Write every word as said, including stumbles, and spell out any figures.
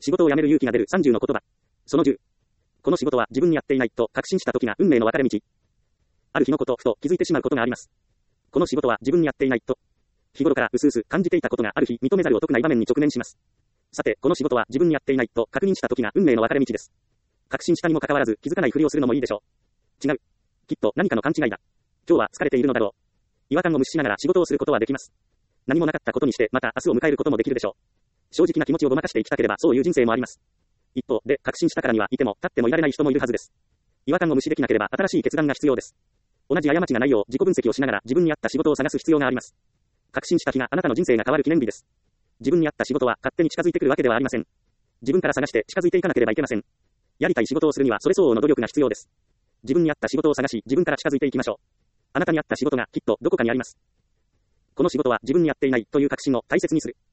仕事を辞める勇気が出るさんじゅうの言葉。そのじゅう。この仕事は自分に合っていないと確信した時が運命の分かれ道。ある日のこと、ふと気づいてしまうことがあります。この仕事は自分に合っていないと、日頃からうすうす感じていたことがある日認めざるを得ない場面に直面します。さて、この仕事は自分に合っていないと確認した時が運命の分かれ道です。確信したにもかかわらず気づかないふりをするのもいいでしょう。違う。きっと何かの勘違いだ。今日は疲れているのだろう。違和感を無視しながら仕事をすることはできます。何もなかったことにしてまた明日を迎えることもできるでしょう。正直な気持ちをごまかして生きたければそういう人生もあります。一方で確信したからにはいても立ってもいられない人もいるはずです。違和感を無視できなければ新しい決断が必要です。同じ過ちがないよう自己分析をしながら自分に合った仕事を探す必要があります。確信した日があなたの人生が変わる記念日です。自分に合った仕事は勝手に近づいてくるわけではありません。自分から探して近づいていかなければいけません。やりたい仕事をするにはそれ相応の努力が必要です。自分に合った仕事を探し自分から近づいていきましょう。あなたに合った仕事がきっとどこかにあります。この仕事は自分に合っていないという確信を大切にする。